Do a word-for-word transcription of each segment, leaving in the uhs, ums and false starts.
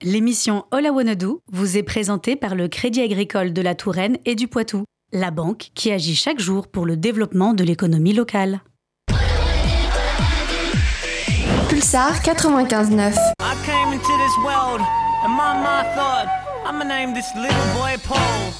L'émission All I Wanna Do vous est présentée par le Crédit Agricole de la Touraine et du Poitou, la banque qui agit chaque jour pour le développement de l'économie locale. Pulsar quatre-vingt-quinze neuf. I came into this world and my mind thought I'ma name this little boy Paul.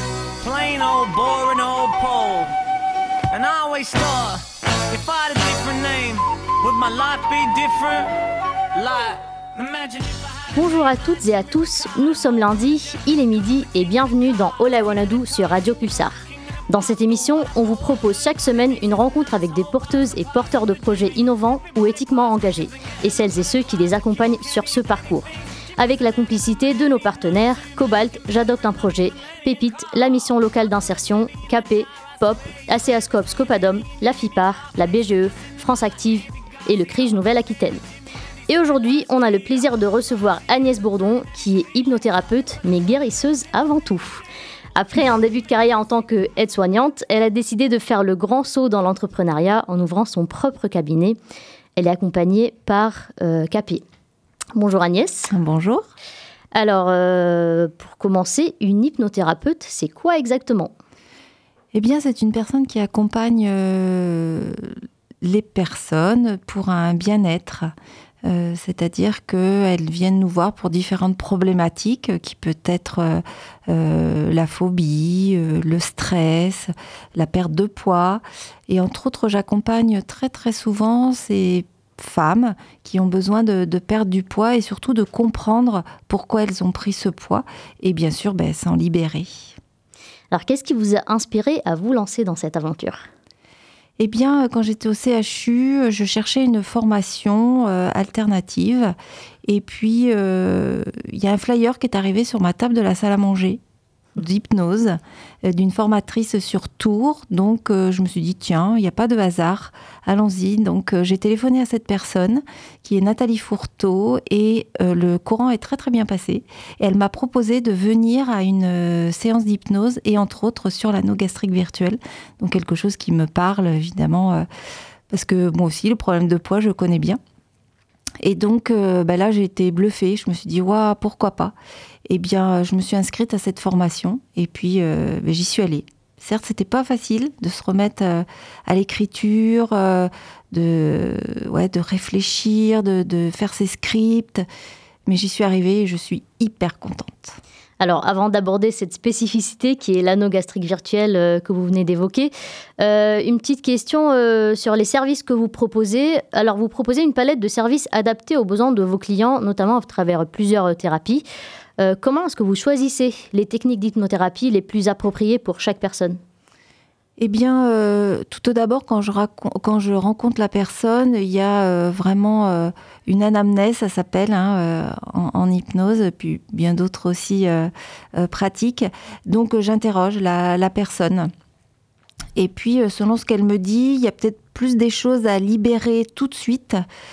Plain old boring old Paul. And I always thought if I had a different name, would my life be different? Like, imagine if I had... Bonjour à toutes et à tous, nous sommes lundi, il est midi et bienvenue dans All I Wanna Do sur Radio Pulsar. Dans cette émission, on vous propose chaque semaine une rencontre avec des porteuses et porteurs de projets innovants ou éthiquement engagés, et celles et ceux qui les accompagnent sur ce parcours. Avec la complicité de nos partenaires, Cobalt, J'adopte un projet, Pépite, la mission locale d'insertion, K P, Pop, Acéascope Scopadom, la FIPAR, la B G E, France Active et le C R I J Nouvelle-Aquitaine. Et aujourd'hui, on a le plaisir de recevoir Agnès Bourdon, qui est hypnothérapeute, mais guérisseuse avant tout. Après un début de carrière en tant qu'aide-soignante, elle a décidé de faire le grand saut dans l'entrepreneuriat en ouvrant son propre cabinet. Elle est accompagnée par euh, K P. Bonjour Agnès. Bonjour. Alors, euh, pour commencer, une hypnothérapeute, c'est quoi exactement ? Eh bien, c'est une personne qui accompagne euh, les personnes pour un bien-être. Euh, c'est-à-dire qu'elles viennent nous voir pour différentes problématiques euh, qui peut être euh, euh, la phobie, euh, le stress, la perte de poids. Et entre autres, j'accompagne très très souvent ces femmes qui ont besoin de, de perdre du poids et surtout de comprendre pourquoi elles ont pris ce poids et bien sûr ben, s'en libérer. Alors, qu'est-ce qui vous a inspiré à vous lancer dans cette aventure ? Eh bien, quand j'étais au C H U, je cherchais une formation euh, alternative. Et puis, euh, il y a un flyer qui est arrivé sur ma table de la salle à manger, d'hypnose, euh, d'une formatrice sur Tours. Donc, euh, je me suis dit, tiens, il n'y a pas de hasard, allons-y. Donc, euh, j'ai téléphoné à cette personne, qui est Nathalie Fourteau, et euh, le courant est très, très bien passé. Et elle m'a proposé de venir à une euh, séance d'hypnose, et entre autres sur l'anneau gastrique virtuel. Donc, quelque chose qui me parle, évidemment, euh, parce que moi aussi, le problème de poids, je connais bien. Et donc, euh, bah là, j'ai été bluffée. Je me suis dit, waouh, pourquoi pas ? Eh bien, je me suis inscrite à cette formation et puis euh, bah, j'y suis allée. Certes, c'était pas facile de se remettre euh, à l'écriture, euh, de, ouais, de réfléchir, de, de faire ses scripts, mais j'y suis arrivée et je suis hyper contente. Alors, avant d'aborder cette spécificité qui est l'anneau gastrique virtuel euh, que vous venez d'évoquer, euh, une petite question euh, sur les services que vous proposez. Alors, vous proposez une palette de services adaptés aux besoins de vos clients, notamment à travers plusieurs euh, thérapies. Euh, comment est-ce que vous choisissez les techniques d'hypnothérapie les plus appropriées pour chaque personne ? Eh bien, euh, tout d'abord, quand je, raconte, quand je rencontre la personne, il y a euh, vraiment euh, une anamnèse, ça s'appelle, hein, euh, en, en hypnose, puis bien d'autres aussi euh, euh, pratiques. Donc, euh, j'interroge la, la personne. Et puis, euh, selon ce qu'elle me dit, il y a peut-être plus des choses à libérer tout de suite.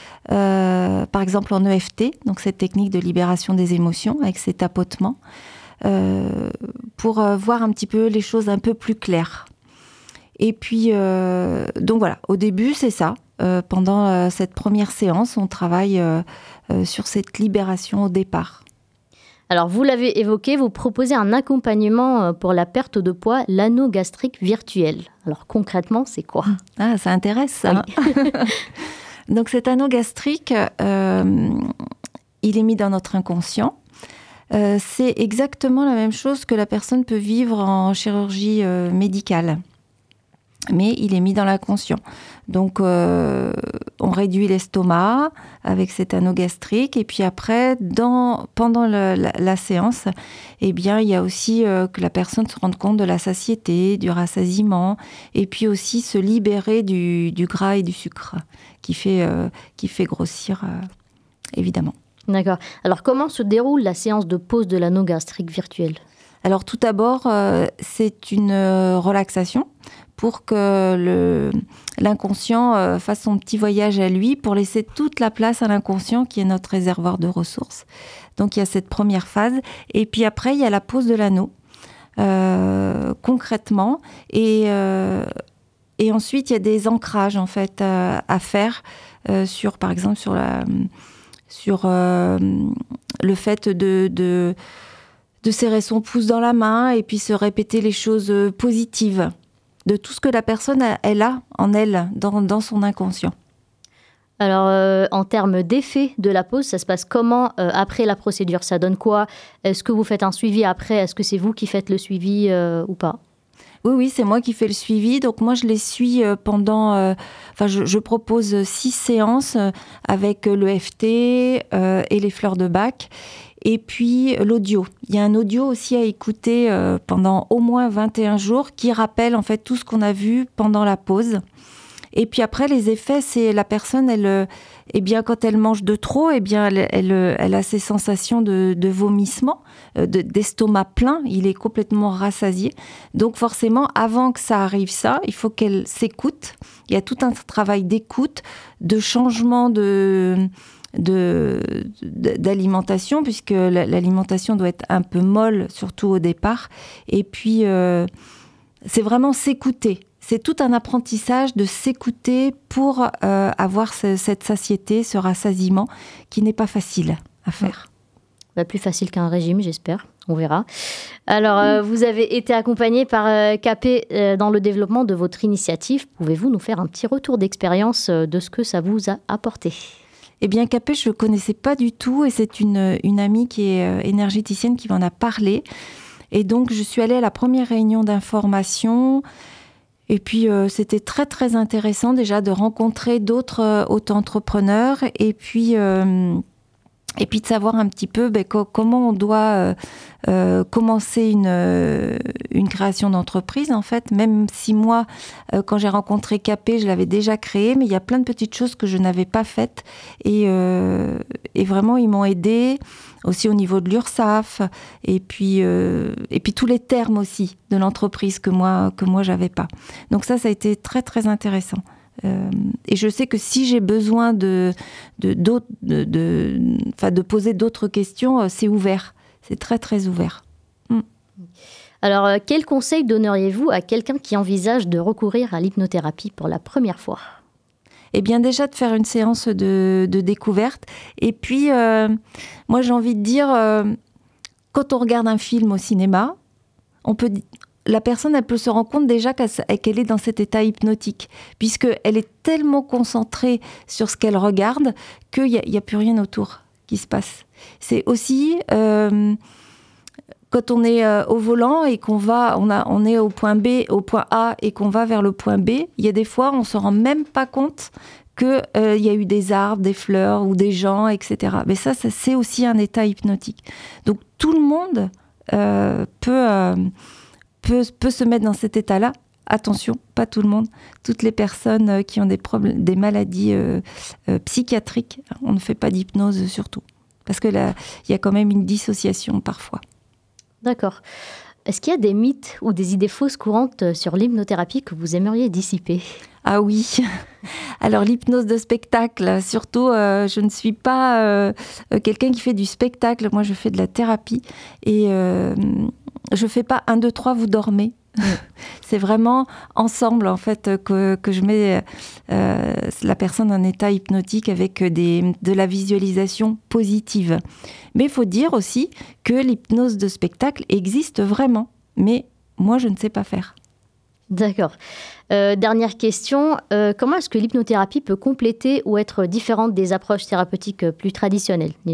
Euh, par exemple, en E F T, donc cette technique de libération des émotions, avec ces tapotements, euh, pour euh, voir un petit peu les choses un peu plus claires. Et puis, euh, donc voilà, au début, c'est ça. Euh, pendant euh, cette première séance, on travaille euh, euh, sur cette libération au départ. Alors, vous l'avez évoqué, vous proposez un accompagnement pour la perte de poids, l'anneau gastrique virtuel. Alors, concrètement, c'est quoi ? Ah, ça intéresse, ça. Oui. Donc, cet anneau gastrique, euh, il est mis dans notre inconscient. Euh, c'est exactement la même chose que la personne peut vivre en chirurgie euh, médicale. Mais il est mis dans l'inconscient. Donc, euh, on réduit l'estomac avec cet anneau gastrique. Et puis après, dans, pendant le, la, la séance, eh bien, il y a aussi euh, que la personne se rende compte de la satiété, du rassasiement, et puis aussi se libérer du, du gras et du sucre qui fait, euh, qui fait grossir, euh, évidemment. D'accord. Alors, comment se déroule la séance de pose de l'anneau gastrique virtuel ? Alors, tout d'abord, euh, c'est une euh, relaxation pour que le, l'inconscient euh, fasse son petit voyage à lui, pour laisser toute la place à l'inconscient qui est notre réservoir de ressources. Donc, il y a cette première phase. Et puis après, il y a la pose de l'anneau, euh, concrètement. Et, euh, et ensuite, il y a des ancrages, en fait, euh, à faire, euh, sur, par exemple, sur la... sur euh, le fait de, de, de serrer son pouce dans la main et puis se répéter les choses positives, de tout ce que la personne a, elle a en elle, dans, dans son inconscient. Alors, euh, en termes d'effet de la pause, ça se passe comment euh, après la procédure? Ça donne quoi? Est-ce que vous faites un suivi après? Est-ce que c'est vous qui faites le suivi euh, ou pas? Oui, oui, c'est moi qui fais le suivi. Donc moi, je les suis pendant... Euh, enfin, je, je propose six séances avec l'E F T euh, et les fleurs de Bach. Et puis l'audio. Il y a un audio aussi à écouter euh, pendant au moins vingt et un jours qui rappelle en fait tout ce qu'on a vu pendant la pause. Et puis après, les effets, c'est la personne, elle, eh bien, quand elle mange de trop, eh bien, elle, elle, elle a ces sensations de, de vomissement, de, d'estomac plein. Il est complètement rassasié. Donc forcément, avant que ça arrive ça, il faut qu'elle s'écoute. Il y a tout un travail d'écoute, de changement de... De, d'alimentation, puisque l'alimentation doit être un peu molle, surtout au départ. Et puis, euh, c'est vraiment s'écouter. C'est tout un apprentissage de s'écouter pour euh, avoir ce, cette satiété, ce rassasiement, qui n'est pas facile à faire. Bah, plus facile qu'un régime, j'espère. On verra. Alors, euh, vous avez été accompagné par euh, Capé euh, dans le développement de votre initiative. Pouvez-vous nous faire un petit retour d'expérience euh, de ce que ça vous a apporté ? Eh bien, Capé, je ne connaissais pas du tout et c'est une, une amie qui est euh, énergéticienne qui m'en a parlé. Et donc, je suis allée à la première réunion d'information et puis euh, c'était très, très intéressant déjà de rencontrer d'autres euh, auto-entrepreneurs et puis, euh, et puis de savoir un petit peu ben, co- comment on doit euh, euh, commencer une, euh, une création d'entreprise. En fait, même si moi, euh, quand j'ai rencontré Capé, je l'avais déjà créé, mais il y a plein de petites choses que je n'avais pas faites. Et, euh, et vraiment, ils m'ont aidée aussi au niveau de l'URSSAF et puis, euh, et puis tous les termes aussi de l'entreprise que moi, que moi, j'avais pas. Donc ça, ça a été très, très intéressant. Euh, et je sais que si j'ai besoin de, de, de, de, de, enfin, de poser d'autres questions, c'est ouvert. C'est très, très ouvert. Mm. Alors, euh, quel conseil donneriez-vous à quelqu'un qui envisage de recourir à l'hypnothérapie pour la première fois ? Eh bien, déjà de faire une séance de, de découverte. Et puis, euh, moi, j'ai envie de dire, euh, quand on regarde un film au cinéma, on peut... la personne, elle peut se rendre compte déjà qu'elle est dans cet état hypnotique, puisqu'elle est tellement concentrée sur ce qu'elle regarde qu'il n'y a, y a plus rien autour qui se passe. C'est aussi euh, quand on est euh, au volant et qu'on va, on, a, on est au point B, au point A et qu'on va vers le point B, il y a des fois, on ne se rend même pas compte qu'il euh, y a eu des arbres, des fleurs ou des gens, et cetera. Mais ça, ça c'est aussi un état hypnotique. Donc tout le monde euh, peut... Euh, Peut, peut se mettre dans cet état-là. Attention, pas tout le monde. Toutes les personnes qui ont des, problèmes, des maladies euh, euh, psychiatriques, on ne fait pas d'hypnose surtout. Parce que là, il y a quand même une dissociation parfois. D'accord. Est-ce qu'il y a des mythes ou des idées fausses courantes sur l'hypnothérapie que vous aimeriez dissiper ? Ah oui. Alors l'hypnose de spectacle, surtout, euh, je ne suis pas euh, quelqu'un qui fait du spectacle. Moi, je fais de la thérapie et... Euh, je fais pas un, deux, trois, vous dormez. Mmh. C'est vraiment ensemble, en fait, que, que je mets euh, la personne en état hypnotique avec des, de la visualisation positive. Mais il faut dire aussi que l'hypnose de spectacle existe vraiment. Mais moi, je ne sais pas faire. D'accord. Euh, dernière question. Euh, comment est-ce que l'hypnothérapie peut compléter ou être différente des approches thérapeutiques plus traditionnelles, disons ?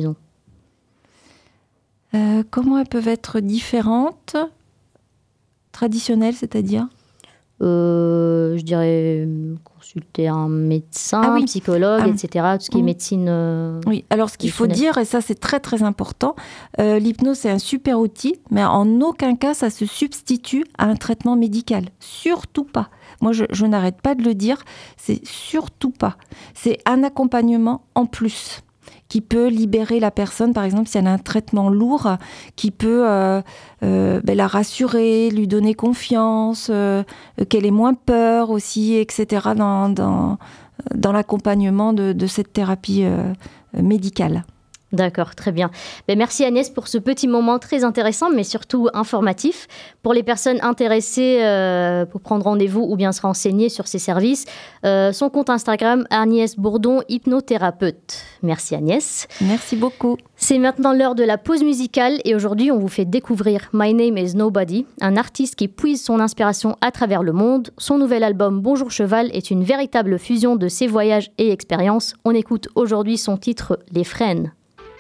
Euh, comment elles peuvent être différentes, traditionnelles, c'est-à-dire euh, Je dirais consulter un médecin, ah oui. un psychologue, ah. et cetera. Tout ce qui mmh. est médecine. Euh, oui, alors ce qu'il faut dire, et ça c'est très très important, euh, l'hypnose c'est un super outil, mais en aucun cas ça se substitue à un traitement médical. Surtout pas. Moi je, je n'arrête pas de le dire, c'est surtout pas. C'est un accompagnement en plus, qui peut libérer la personne, par exemple, si elle a un traitement lourd, qui peut euh, euh, ben, la rassurer, lui donner confiance, euh, qu'elle ait moins peur aussi, et cetera, dans, dans, dans l'accompagnement de, de cette thérapie euh, médicale. D'accord, très bien. Ben, merci Agnès pour ce petit moment très intéressant, mais surtout informatif. Pour les personnes intéressées euh, pour prendre rendez-vous ou bien se renseigner sur ces services, euh, son compte Instagram, Agnès Bourdon, hypnothérapeute. Merci Agnès. Merci beaucoup. C'est maintenant l'heure de la pause musicale et aujourd'hui on vous fait découvrir My Name is Nobody, un artiste qui puise son inspiration à travers le monde. Son nouvel album Bonjour Cheval est une véritable fusion de ses voyages et expériences. On écoute aujourd'hui son titre Les Frênes.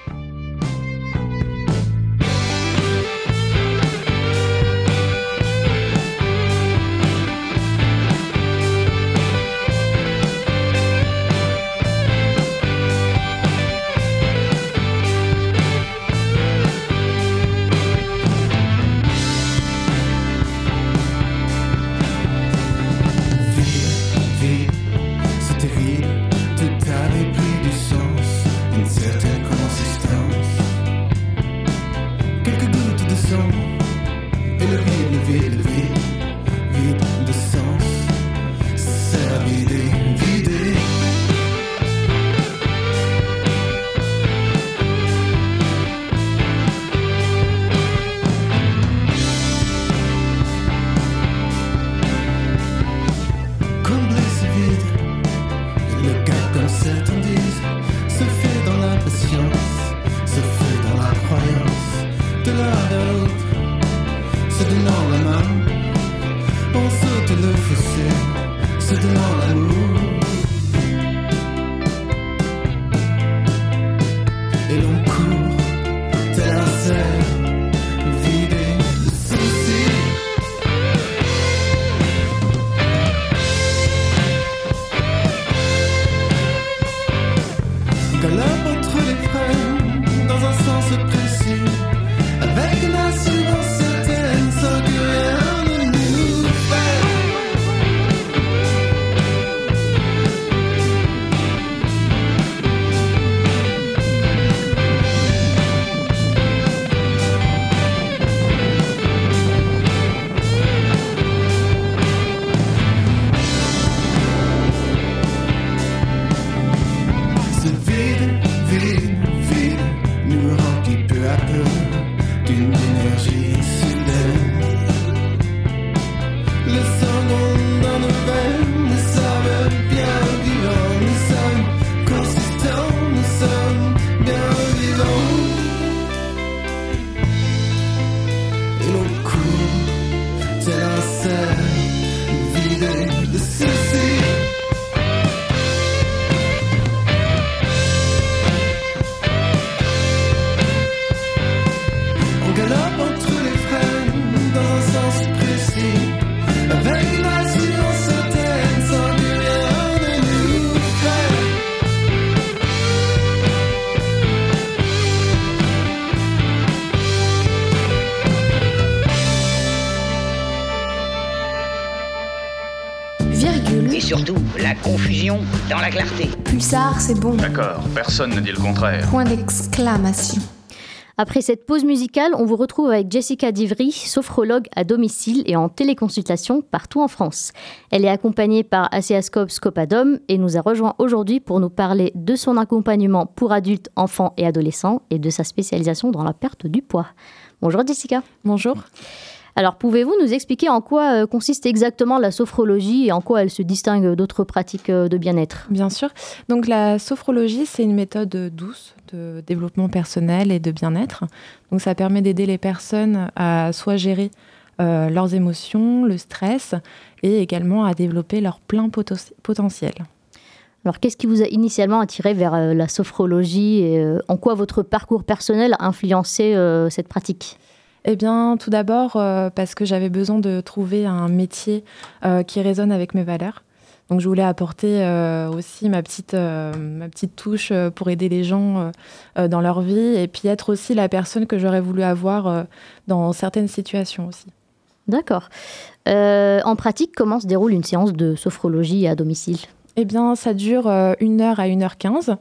Surtout, la confusion dans la clarté. Pulsar, c'est bon. D'accord, personne ne dit le contraire. Point d'exclamation. Après cette pause musicale, on vous retrouve avec Jessica Divry, sophrologue à domicile et en téléconsultation partout en France. Elle est accompagnée par Aseascope Scopadom et nous a rejoint aujourd'hui pour nous parler de son accompagnement pour adultes, enfants et adolescents et de sa spécialisation dans la perte du poids. Bonjour Jessica. Bonjour. Alors, pouvez-vous nous expliquer en quoi euh, consiste exactement la sophrologie et en quoi elle se distingue d'autres pratiques euh, de bien-être ? Bien sûr. Donc, la sophrologie, c'est une méthode douce de développement personnel et de bien-être. Donc, ça permet d'aider les personnes à soit gérer euh, leurs émotions, le stress, et également à développer leur plein poten- potentiel. Alors, qu'est-ce qui vous a initialement attiré vers euh, la sophrologie et euh, en quoi votre parcours personnel a influencé euh, cette pratique ? Eh bien, tout d'abord, euh, parce que j'avais besoin de trouver un métier euh, qui résonne avec mes valeurs. Donc, je voulais apporter euh, aussi ma petite, euh, ma petite touche euh, pour aider les gens euh, dans leur vie et puis être aussi la personne que j'aurais voulu avoir euh, dans certaines situations aussi. D'accord. Euh, en pratique, comment se déroule une séance de sophrologie à domicile ? Eh bien, ça dure euh, une heure à une heure quinze.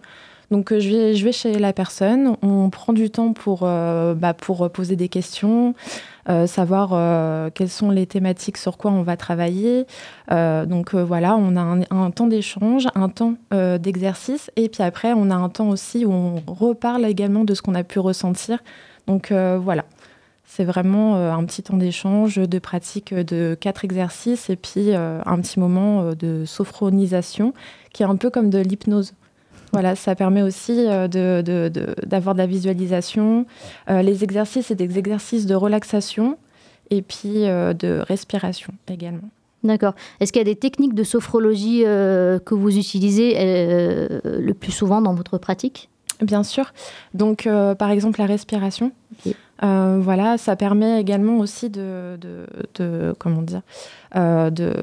Donc, euh, je, vais, je vais chez la personne, on prend du temps pour, euh, bah, pour poser des questions, euh, savoir euh, quelles sont les thématiques sur quoi on va travailler. Euh, donc, euh, voilà, on a un, un temps d'échange, un temps euh, d'exercice, et puis après, on a un temps aussi où on reparle également de ce qu'on a pu ressentir. Donc, euh, voilà. C'est vraiment euh, un petit temps d'échange, de pratique de quatre exercices et puis euh, un petit moment euh, de sophronisation qui est un peu comme de l'hypnose. Voilà, ça permet aussi euh, de, de, de, d'avoir de la visualisation. Euh, les exercices, c'est des exercices de relaxation et puis euh, de respiration également. D'accord. Est-ce qu'il y a des techniques de sophrologie euh, que vous utilisez euh, le plus souvent dans votre pratique ? Bien sûr. Donc, euh, par exemple, la respiration. Okay. Euh, voilà, ça permet également aussi de, de, de comment dire, euh, de,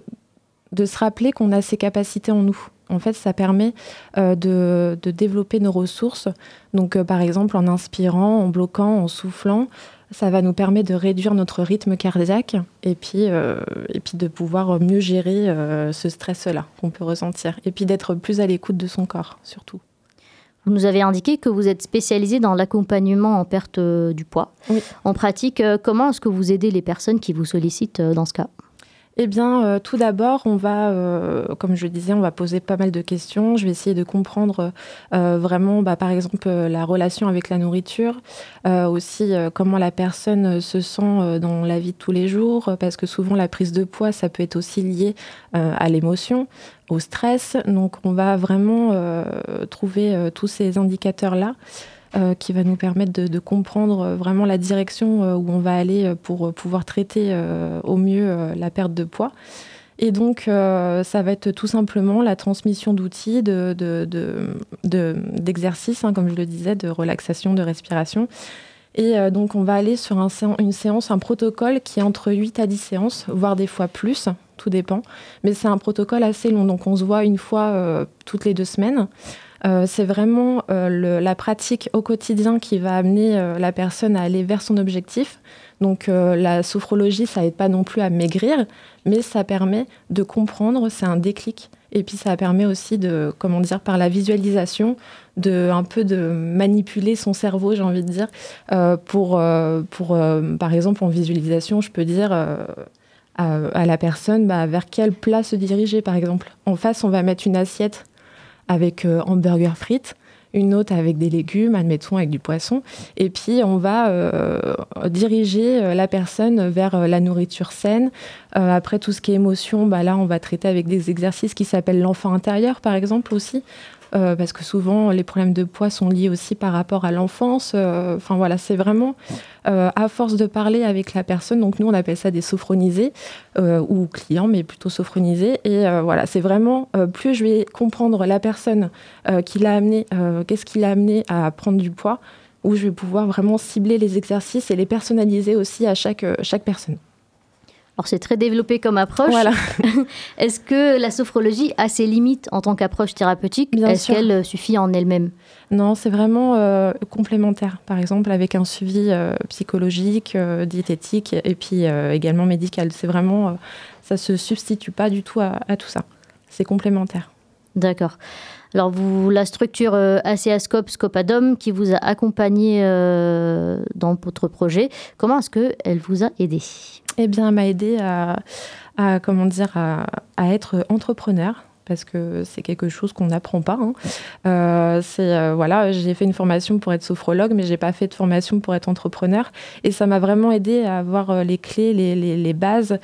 de se rappeler qu'on a ces capacités en nous. En fait, ça permet euh, de, de développer nos ressources. Donc, euh, par exemple, en inspirant, en bloquant, en soufflant, ça va nous permettre de réduire notre rythme cardiaque et puis, euh, et puis de pouvoir mieux gérer euh, ce stress-là qu'on peut ressentir. Et puis d'être plus à l'écoute de son corps, surtout. Vous nous avez indiqué que vous êtes spécialisé dans l'accompagnement en perte euh, du poids. Oui. En pratique, euh, comment est-ce que vous aidez les personnes qui vous sollicitent euh, dans ce cas ? Eh bien, euh, tout d'abord, on va, euh, comme je le disais, on va poser pas mal de questions. Je vais essayer de comprendre euh, vraiment, bah, par exemple, euh, la relation avec la nourriture, euh, aussi euh, comment la personne se sent euh, dans la vie de tous les jours, parce que souvent, la prise de poids, ça peut être aussi lié euh, à l'émotion, au stress. Donc, on va vraiment euh, trouver euh, tous ces indicateurs-là. Euh, qui va nous permettre de, de comprendre vraiment la direction euh, où on va aller pour pouvoir traiter euh, au mieux euh, la perte de poids. Et donc, euh, ça va être tout simplement la transmission d'outils, de, de, de, de, d'exercices, hein, comme je le disais, de relaxation, de respiration. Et euh, donc, on va aller sur un, une séance, un protocole qui est entre huit à dix séances, voire des fois plus, tout dépend. Mais c'est un protocole assez long, donc on se voit une fois euh, toutes les deux semaines. Euh, c'est vraiment euh, le, la pratique au quotidien qui va amener euh, la personne à aller vers son objectif. Donc euh, la sophrologie, ça n'aide pas non plus à maigrir, mais ça permet de comprendre, c'est un déclic. Et puis ça permet aussi de, comment dire, par la visualisation, de un peu de manipuler son cerveau, j'ai envie de dire, euh, pour, euh, pour euh, par exemple, en visualisation, je peux dire euh, à, à la personne bah, vers quel plat se diriger, par exemple. En face, on va mettre une assiette avec euh, hamburger frites, une autre avec des légumes, admettons avec du poisson, et puis on va euh, diriger euh, la personne vers euh, la nourriture saine. Euh, après tout ce qui est émotion, bah là on va traiter avec des exercices qui s'appellent l'enfant intérieur par exemple aussi, euh, parce que souvent les problèmes de poids sont liés aussi par rapport à l'enfance. Euh, enfin voilà, c'est vraiment euh, à force de parler avec la personne, donc nous on appelle ça des sophronisés, euh, ou clients, mais plutôt sophronisés. Et euh, voilà, c'est vraiment, euh, plus je vais comprendre la personne euh, qui l'a amené, euh, qu'est-ce qui l'a amené à prendre du poids, où je vais pouvoir vraiment cibler les exercices et les personnaliser aussi à chaque, euh, chaque personne. Alors c'est très développé comme approche. Voilà. Est-ce que la sophrologie a ses limites en tant qu'approche thérapeutique ? Bien Est-ce sûr. qu'elle suffit en elle-même ? Non, c'est vraiment euh, complémentaire. Par exemple, avec un suivi euh, psychologique, euh, diététique et puis euh, également médical. C'est vraiment, euh, ça se substitue pas du tout à, à tout ça. C'est complémentaire. D'accord. Alors, vous, la structure euh, A C A Scope, Scopadom, qui vous a accompagné euh, dans votre projet, comment est-ce qu'elle vous a aidé ? Eh bien, elle m'a aidé à, à, comment dire, à, à être entrepreneur. Parce que c'est quelque chose qu'on n'apprend pas. Hein. Euh, c'est, euh, voilà, j'ai fait une formation pour être sophrologue, mais je n'ai pas fait de formation pour être entrepreneur. Et ça m'a vraiment aidé à avoir les clés, les, les, les bases.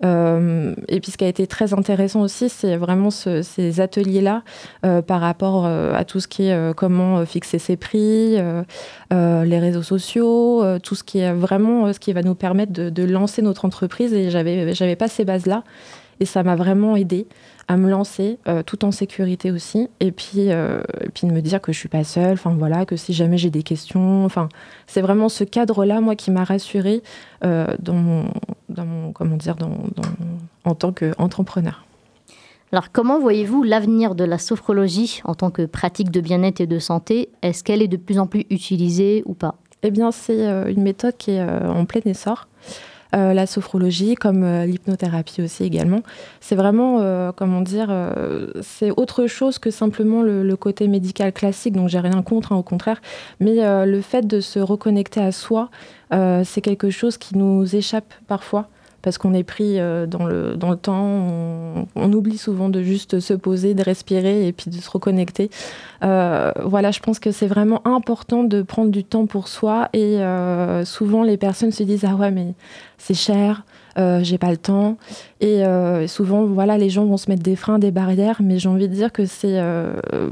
Euh, et puis ce qui a été très intéressant aussi, c'est vraiment ce, ces ateliers-là euh, par rapport euh, à tout ce qui est euh, comment fixer ses prix, euh, euh, les réseaux sociaux, euh, tout ce qui est vraiment euh, ce qui va nous permettre de, de lancer notre entreprise. Et je n'avais j'avais pas ces bases-là. Et ça m'a vraiment aidée à me lancer, euh, tout en sécurité aussi. Et puis, euh, et puis de me dire que je ne suis pas seule, enfin voilà, que si jamais j'ai des questions... Enfin, c'est vraiment ce cadre-là, moi, qui m'a rassurée euh, dans mon, dans mon, comment dire, dans, dans, en tant qu'entrepreneur. Alors, comment voyez-vous l'avenir de la sophrologie en tant que pratique de bien-être et de santé ? Est-ce qu'elle est de plus en plus utilisée ou pas ? Eh bien, c'est euh, une méthode qui est euh, en plein essor. euh, la sophrologie, comme euh, l'hypnothérapie aussi également. C'est vraiment, euh, comment dire, euh, c'est autre chose que simplement le, le côté médical classique, donc j'ai rien contre, hein, au contraire, mais euh, le fait de se reconnecter à soi, euh, c'est quelque chose qui nous échappe parfois, parce qu'on est pris euh, dans, le, dans le temps, on, on oublie souvent de juste se poser, de respirer et puis de se reconnecter. Euh, voilà, je pense que c'est vraiment important de prendre du temps pour soi et euh, souvent les personnes se disent « Ah ouais, mais c'est cher, euh, j'ai pas le temps ». Et euh, souvent, voilà, les gens vont se mettre des freins, des barrières, mais j'ai envie de dire que c'est... Euh,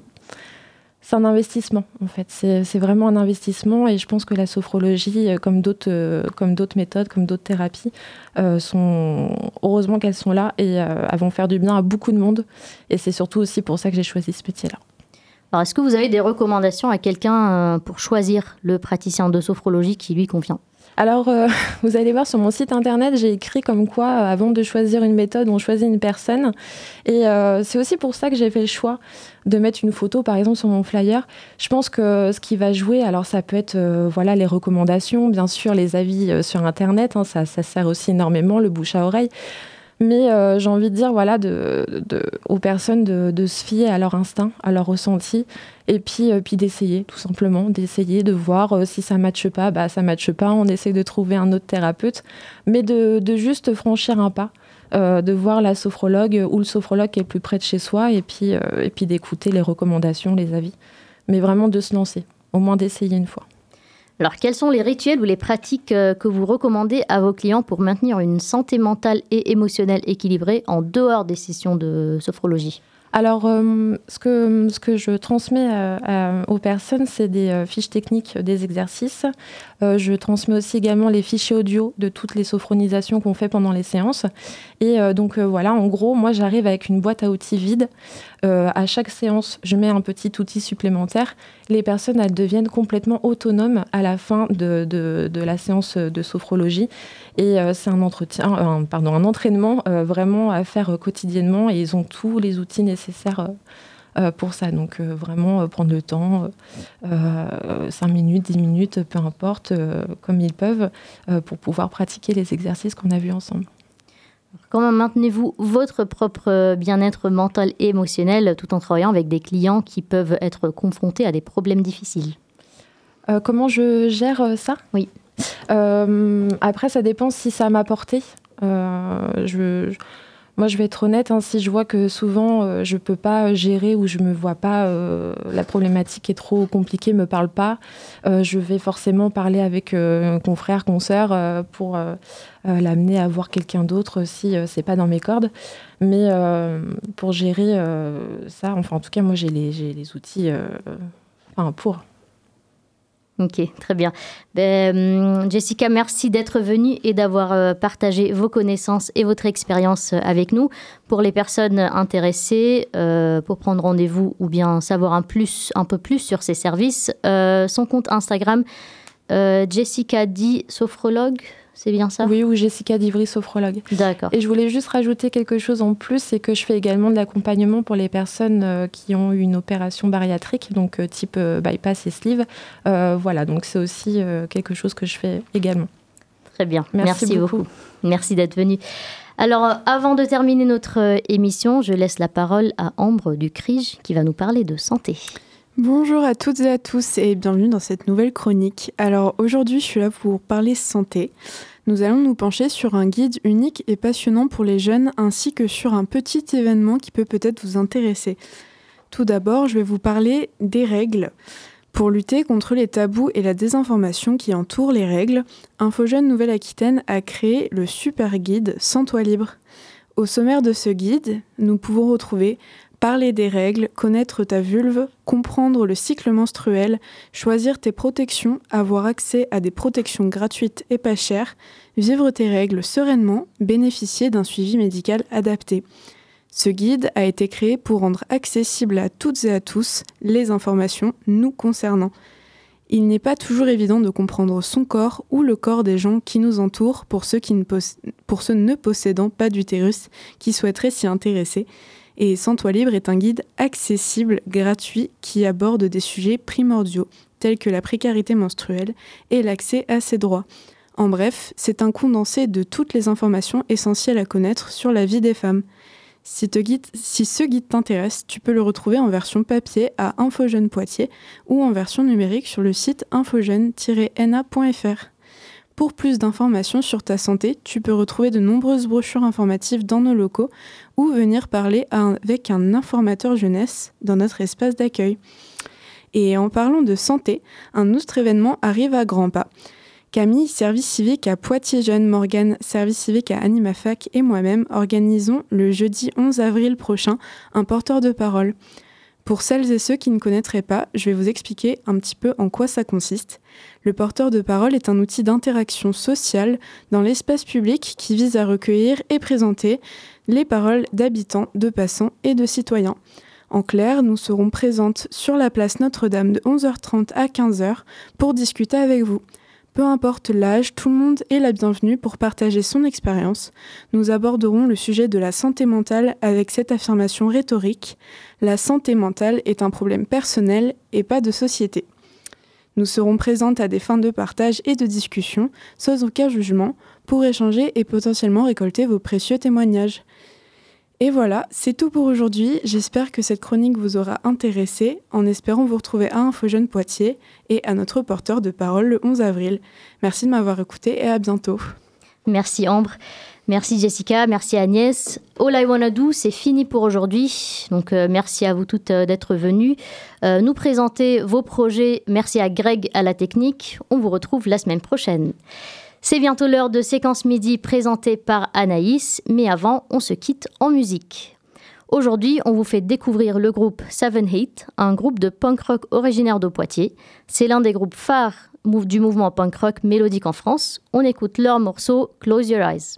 C'est un investissement, en fait. C'est, c'est vraiment un investissement et je pense que la sophrologie, comme d'autres, euh, comme d'autres méthodes, comme d'autres thérapies, euh, sont... heureusement qu'elles sont là et euh, elles vont faire du bien à beaucoup de monde. Et c'est surtout aussi pour ça que j'ai choisi ce métier-là. Alors, est-ce que vous avez des recommandations à quelqu'un euh, pour choisir le praticien de sophrologie qui lui convient ? Alors, euh, vous allez voir sur mon site internet, j'ai écrit comme quoi, euh, avant de choisir une méthode, on choisit une personne. Et euh, c'est aussi pour ça que j'ai fait le choix de mettre une photo, par exemple, sur mon flyer. Je pense que ce qui va jouer, alors ça peut être euh, voilà, les recommandations, bien sûr, les avis euh, sur internet, hein, ça, ça sert aussi énormément, le bouche à oreille. Mais euh, j'ai envie de dire voilà, de, de, aux personnes de, de se fier à leur instinct, à leur ressenti, et puis, euh, puis d'essayer, tout simplement, d'essayer de voir euh, si ça ne matche pas, bah, ça ne matche pas, on essaie de trouver un autre thérapeute, mais de, de juste franchir un pas, euh, de voir la sophrologue ou le sophrologue qui est le plus près de chez soi, et puis, euh, et puis d'écouter les recommandations, les avis, mais vraiment de se lancer, au moins d'essayer une fois. Alors, quels sont les rituels ou les pratiques que vous recommandez à vos clients pour maintenir une santé mentale et émotionnelle équilibrée en dehors des sessions de sophrologie ? Alors, euh, ce, que, ce que je transmets euh, à, aux personnes, c'est des euh, fiches techniques des exercices. Euh, je transmets aussi également les fichiers audio de toutes les sophronisations qu'on fait pendant les séances. Et euh, donc, euh, voilà, en gros, moi, j'arrive avec une boîte à outils vide. Euh, à chaque séance, je mets un petit outil supplémentaire. Les personnes, elles deviennent complètement autonomes à la fin de, de, de la séance de sophrologie. Et euh, c'est un entretien, euh, pardon, un entraînement euh, vraiment à faire euh, quotidiennement. Et ils ont tous les outils nécessaires euh, euh, pour ça. Donc, euh, vraiment euh, prendre le temps, euh, cinq minutes, dix minutes, peu importe, euh, comme ils peuvent, euh, pour pouvoir pratiquer les exercices qu'on a vus ensemble. Comment maintenez-vous votre propre bien-être mental et émotionnel tout en travaillant avec des clients qui peuvent être confrontés à des problèmes difficiles ? euh, Comment je gère ça ? Oui. Euh, après, ça dépend si ça m'a porté. Euh, je, je, moi, je vais être honnête, hein, si je vois que souvent, euh, je ne peux pas gérer ou je ne me vois pas, euh, la problématique est trop compliquée, ne me parle pas, euh, je vais forcément parler avec euh, un confrère, consoeur, euh, pour euh, euh, l'amener à voir quelqu'un d'autre si euh, ce n'est pas dans mes cordes. Mais euh, pour gérer euh, ça, enfin, en tout cas, moi, j'ai les, j'ai les outils euh, enfin, pour... Ok, très bien. Ben, Jessica, merci d'être venue et d'avoir euh, partagé vos connaissances et votre expérience avec nous. Pour les personnes intéressées, euh, pour prendre rendez-vous ou bien savoir un, plus, un peu plus sur ses services, euh, son compte Instagram, euh, Jessica D, sophrologue, c'est bien ça ? Oui, ou Jessica Divry, sophrologue. D'accord. Et je voulais juste rajouter quelque chose en plus, c'est que je fais également de l'accompagnement pour les personnes euh, qui ont eu une opération bariatrique, donc euh, type euh, bypass et sleeve. Euh, voilà, donc c'est aussi euh, quelque chose que je fais également. Très bien, merci, merci beaucoup. beaucoup. Merci d'être venue. Alors, euh, avant de terminer notre euh, émission, je laisse la parole à Ambre du Crige qui va nous parler de santé. Bonjour à toutes et à tous et bienvenue dans cette nouvelle chronique. Alors aujourd'hui, je suis là pour parler santé. Nous allons nous pencher sur un guide unique et passionnant pour les jeunes ainsi que sur un petit événement qui peut peut-être vous intéresser. Tout d'abord, je vais vous parler des règles. Pour lutter contre les tabous et la désinformation qui entourent les règles, InfoJeunes Nouvelle-Aquitaine a créé le super guide Sens-toi libre. Au sommaire de ce guide, nous pouvons retrouver parler des règles, connaître ta vulve, comprendre le cycle menstruel, choisir tes protections, avoir accès à des protections gratuites et pas chères, vivre tes règles sereinement, bénéficier d'un suivi médical adapté. Ce guide a été créé pour rendre accessible à toutes et à tous les informations nous concernant. Il n'est pas toujours évident de comprendre son corps ou le corps des gens qui nous entourent pour ceux, qui ne, poss- pour ceux ne possédant pas d'utérus qui souhaiteraient s'y intéresser. Et Sens-toi libre est un guide accessible, gratuit, qui aborde des sujets primordiaux, tels que la précarité menstruelle et l'accès à ses droits. En bref, c'est un condensé de toutes les informations essentielles à connaître sur la vie des femmes. Si, te guide, si ce guide t'intéresse, tu peux le retrouver en version papier à Infojeunes Poitiers ou en version numérique sur le site infojeunes tiret n a point f r. Pour plus d'informations sur ta santé, tu peux retrouver de nombreuses brochures informatives dans nos locaux ou venir parler avec un informateur jeunesse dans notre espace d'accueil. Et en parlant de santé, un autre événement arrive à grands pas. Camille, service civique à Poitiers Jeunes, Morgane, service civique à Animafac et moi-même organisons le jeudi onze avril prochain un porteur de parole. Pour celles et ceux qui ne connaîtraient pas, je vais vous expliquer un petit peu en quoi ça consiste. Le porteur de parole est un outil d'interaction sociale dans l'espace public qui vise à recueillir et présenter les paroles d'habitants, de passants et de citoyens. En clair, nous serons présentes sur la place Notre-Dame de onze heures trente à quinze heures pour discuter avec vous. Peu importe l'âge, tout le monde est la bienvenue pour partager son expérience. Nous aborderons le sujet de la santé mentale avec cette affirmation rhétorique. La santé mentale est un problème personnel et pas de société. Nous serons présentes à des fins de partage et de discussion, sans aucun jugement, pour échanger et potentiellement récolter vos précieux témoignages. Et voilà, c'est tout pour aujourd'hui. J'espère que cette chronique vous aura intéressé, en espérant vous retrouver à Infojeunes Poitiers et à notre porteur de parole le onze avril. Merci de m'avoir écouté et à bientôt. Merci Ambre, merci Jessica, merci Agnès. All I Wanna Do, c'est fini pour aujourd'hui. Donc euh, merci à vous toutes euh, d'être venues euh, nous présenter vos projets. Merci à Greg à la technique. On vous retrouve la semaine prochaine. C'est bientôt l'heure de Séquence Midi présentée par Anaïs, mais avant, on se quitte en musique. Aujourd'hui, on vous fait découvrir le groupe Seven Heat, un groupe de punk rock originaire de Poitiers. C'est l'un des groupes phares du mouvement punk rock mélodique en France. On écoute leur morceau Close Your Eyes.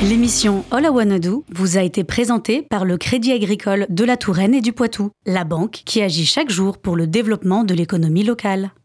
L'émission All I Wanna Do vous a été présentée par le Crédit Agricole de la Touraine et du Poitou, la banque qui agit chaque jour pour le développement de l'économie locale.